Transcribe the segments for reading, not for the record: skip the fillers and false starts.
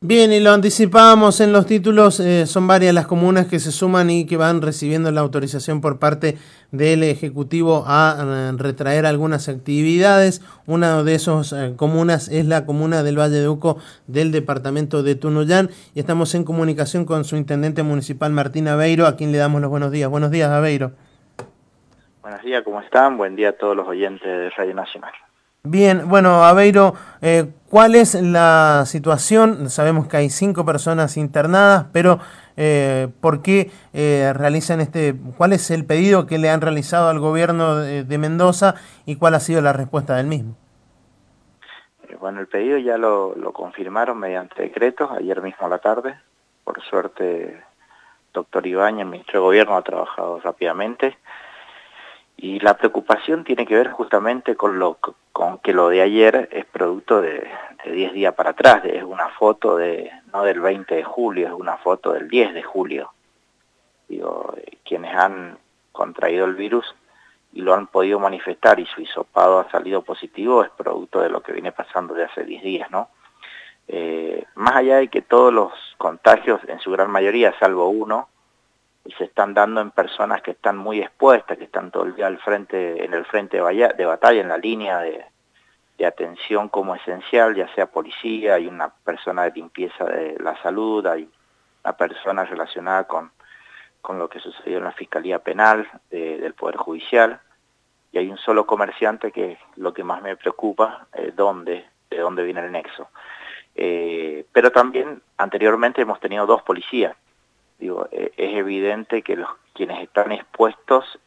Bien, y lo anticipábamos en los títulos, son varias las comunas que se suman y que van recibiendo la autorización por parte del Ejecutivo a retraer algunas actividades. Una de esas comunas es la comuna del Valle de Uco del departamento de Tunuyán y estamos en comunicación con su intendente municipal Martín Aveiro, a quien le damos los buenos días. Buenos días, Aveiro. Buenos días, ¿cómo están? Buen día a todos los oyentes de Radio Nacional. Bien, bueno, Aveiro, ¿cuál es la situación? Sabemos que hay 5 personas internadas, pero ¿por qué realizan cuál es el pedido que le han realizado al gobierno de Mendoza y cuál ha sido la respuesta del mismo? Bueno, el pedido ya lo confirmaron mediante decretos ayer mismo a la tarde. Por suerte, doctor Ibáñez, el ministro de Gobierno, ha trabajado rápidamente. Y la preocupación tiene que ver justamente con que lo de ayer es producto de 10 días para atrás. Es una foto no del 20 de julio, es una foto del 10 de julio. Digo, quienes han contraído el virus y lo han podido manifestar y su hisopado ha salido positivo es producto de lo que viene pasando de hace 10 días, ¿no? Más allá de que todos los contagios, en su gran mayoría, salvo uno, se están dando en personas que están muy expuestas, que están todo el día en el frente de batalla, en la línea de atención como esencial, ya sea policía, hay una persona de limpieza de la salud, hay una persona relacionada con lo que sucedió en la Fiscalía Penal del Poder Judicial, y hay un solo comerciante que es lo que más me preocupa, de dónde viene el nexo. Pero también anteriormente hemos tenido 2 policías. Digo, es evidente que quienes están expuestos,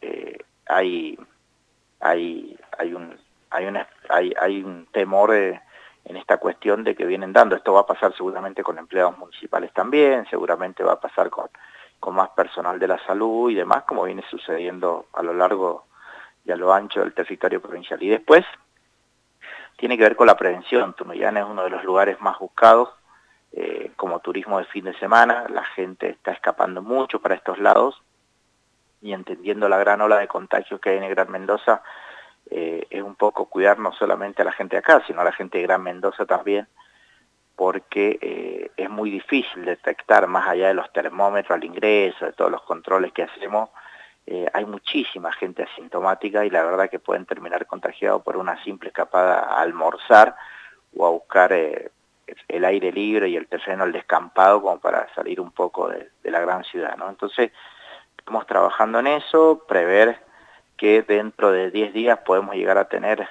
hay un temor en esta cuestión de que vienen dando. Esto va a pasar seguramente con empleados municipales también, seguramente va a pasar con más personal de la salud y demás, como viene sucediendo a lo largo y a lo ancho del territorio provincial. Y después tiene que ver con la prevención. Tunuyán es uno de los lugares más buscados como turismo de fin de semana. La gente está escapando mucho para estos lados y entendiendo la gran ola de contagios que hay en el Gran Mendoza, es un poco cuidar no solamente a la gente de acá, sino a la gente de Gran Mendoza también, porque es muy difícil detectar, más allá de los termómetros al ingreso, de todos los controles que hacemos, hay muchísima gente asintomática y la verdad que pueden terminar contagiados por una simple escapada a almorzar o a buscar el aire libre y el terreno, el descampado, como para salir un poco de la gran ciudad, ¿no? Entonces, estamos trabajando en eso, prever que dentro de 10 días podemos llegar a tener,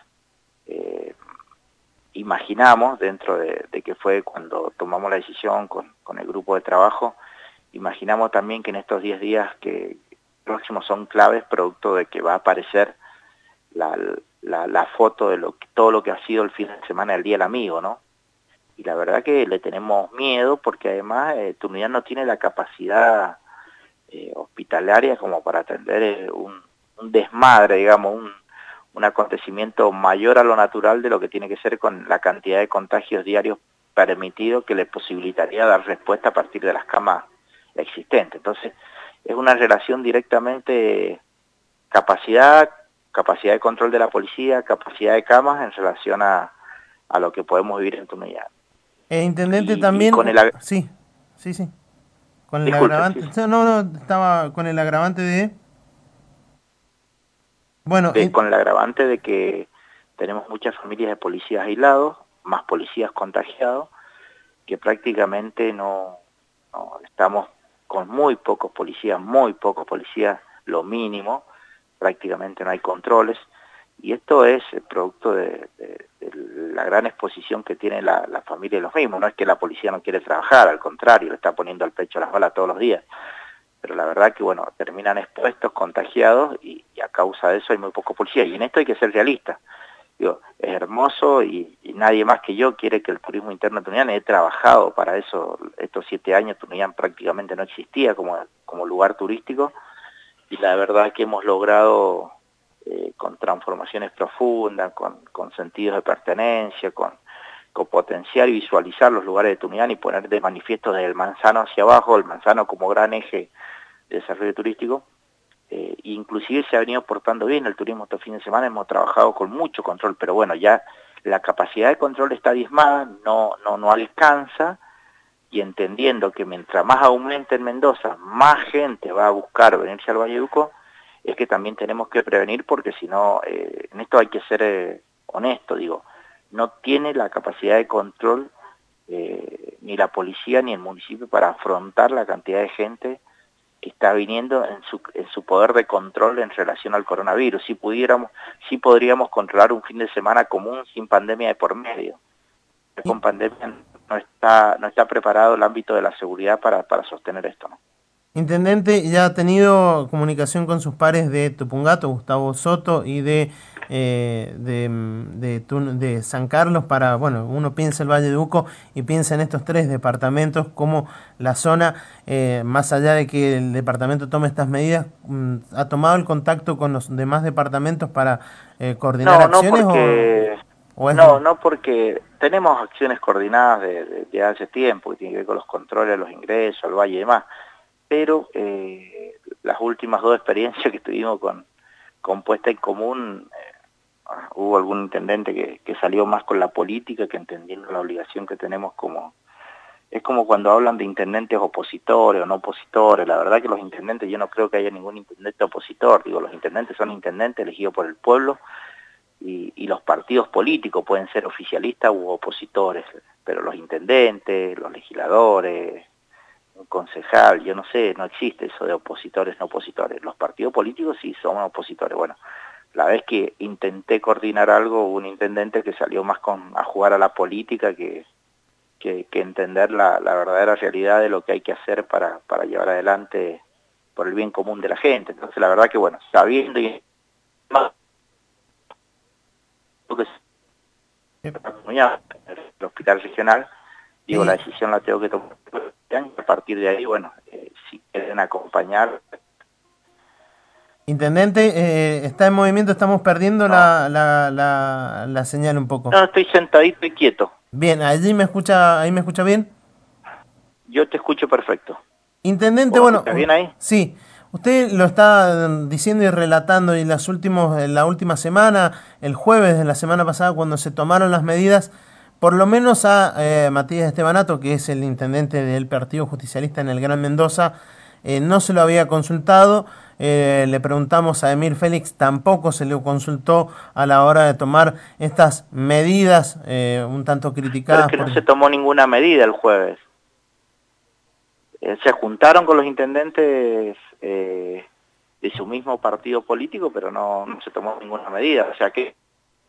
imaginamos, dentro de que fue cuando tomamos la decisión con el grupo de trabajo, imaginamos también que en estos 10 días que próximos son claves, producto de que va a aparecer la foto de todo lo que ha sido el fin de semana del Día del Amigo, ¿no? Y la verdad que le tenemos miedo porque además Tunuyán no tiene la capacidad hospitalaria como para atender un desmadre, digamos, un acontecimiento mayor a lo natural de lo que tiene que ser con la cantidad de contagios diarios permitidos que le posibilitaría dar respuesta a partir de las camas existentes. Entonces, es una relación directamente capacidad de control de la policía, capacidad de camas en relación a lo que podemos vivir en Tunuyán. Intendente Y también, con sí, sí, sí, con el disculpe, sí, agravante, no, no, estaba con el agravante de, bueno, con el agravante de que tenemos muchas familias de policías aislados, más policías contagiados, que prácticamente no estamos con muy pocos policías, lo mínimo, prácticamente no hay controles, y esto es el producto de la gran exposición que tiene la familia de los mismos. No es que la policía no quiere trabajar, al contrario, le está poniendo al pecho las balas todos los días, pero la verdad que, bueno, terminan expuestos, contagiados, y a causa de eso hay muy pocos policías, y en esto hay que ser realistas. Digo, es hermoso y nadie más que yo quiere que el turismo interno de Tunuyán. He trabajado para eso estos 7 años. Tunuyán prácticamente no existía como lugar turístico, y la verdad que hemos logrado, con transformaciones profundas, con sentidos de pertenencia, con potenciar y visualizar los lugares de Tunuyán y poner de manifiesto desde el Manzano hacia abajo, el Manzano como gran eje de desarrollo turístico. Inclusive se ha venido portando bien el turismo este fin de semana, hemos trabajado con mucho control, pero bueno, ya la capacidad de control está diezmada, no alcanza, y entendiendo que mientras más aumente en Mendoza, más gente va a buscar venirse al Valle de Uco, es que también tenemos que prevenir, porque si no, en esto hay que ser honesto, digo, no tiene la capacidad de control ni la policía ni el municipio para afrontar la cantidad de gente que está viniendo en su poder de control en relación al coronavirus. Si podríamos controlar un fin de semana común sin pandemia de por medio. Con pandemia no está preparado el ámbito de la seguridad para sostener esto, ¿no? Intendente, ¿ya ha tenido comunicación con sus pares de Tupungato, Gustavo Soto, y de San Carlos para, bueno, uno piensa el Valle de Uco y piensa en estos tres departamentos como la zona, más allá de que el departamento tome estas medidas, ¿ha tomado el contacto con los demás departamentos para coordinar acciones no, porque tenemos acciones coordinadas de hace tiempo, que tienen que ver con los controles, los ingresos, al valle y demás, pero las últimas dos experiencias que tuvimos con puesta en común, hubo algún intendente que salió más con la política que entendiendo la obligación que tenemos es como cuando hablan de intendentes opositores o no opositores. La verdad que los intendentes, yo no creo que haya ningún intendente opositor, digo, los intendentes son intendentes elegidos por el pueblo, y los partidos políticos pueden ser oficialistas u opositores, pero los intendentes, los legisladores, un concejal, yo no sé, no existe eso de opositores, no opositores. Los partidos políticos sí son opositores. Bueno, la vez que intenté coordinar algo, hubo un intendente que salió más a jugar a la política que entender la verdadera realidad de lo que hay que hacer para llevar adelante por el bien común de la gente. Entonces la verdad que bueno, sabiendo y el hospital regional, digo, la decisión la tengo que tomar, a partir de ahí, bueno, si quieren acompañar. Intendente, está en movimiento, estamos perdiendo No. la señal un poco. No, estoy sentadito y quieto. Bien, ahí me escucha bien. Yo te escucho perfecto. Intendente, ¿Vos me bueno, escuchás bien ahí? sí, usted lo está diciendo y relatando y en la última semana, el jueves de la semana pasada, cuando se tomaron las medidas, por lo menos a Matías Estebanato, que es el intendente del Partido Justicialista en el Gran Mendoza, no se lo había consultado. Le preguntamos a Emir Félix, tampoco se le consultó a la hora de tomar estas medidas un tanto criticadas. Pero es que no se tomó ninguna medida el jueves. Se juntaron con los intendentes de su mismo partido político, pero no se tomó ninguna medida. O sea que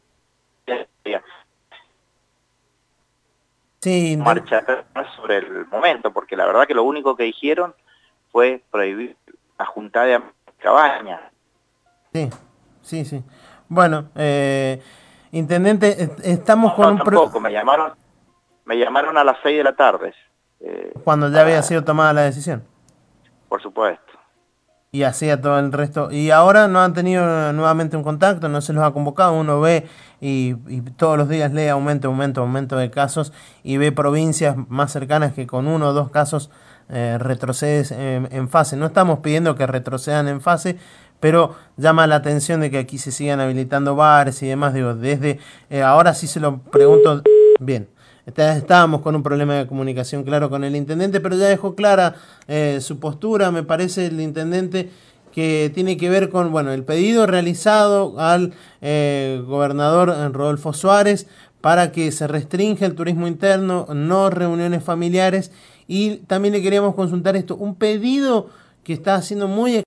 sí, marcha sobre el momento, porque la verdad que lo único que dijeron fue prohibir la juntada de cabañas. Sí. Bueno, intendente, estamos con tampoco, me llamaron a las 6 de la tarde. Cuando ya había sido tomada la decisión. Por supuesto. Y hacía todo el resto. Y ahora no han tenido nuevamente un contacto, no se los ha convocado. Uno ve y todos los días lee aumento de casos y ve provincias más cercanas que con 1 o 2 casos retrocedes en fase. No estamos pidiendo que retrocedan en fase, pero llama la atención de que aquí se sigan habilitando bares y demás. Digo, desde ahora sí se lo pregunto bien. Estábamos con un problema de comunicación claro con el intendente, pero ya dejó clara su postura, me parece, el intendente, que tiene que ver con el pedido realizado al gobernador Rodolfo Suárez para que se restrinja el turismo interno, no reuniones familiares, y también le queríamos consultar esto, un pedido que está haciendo muy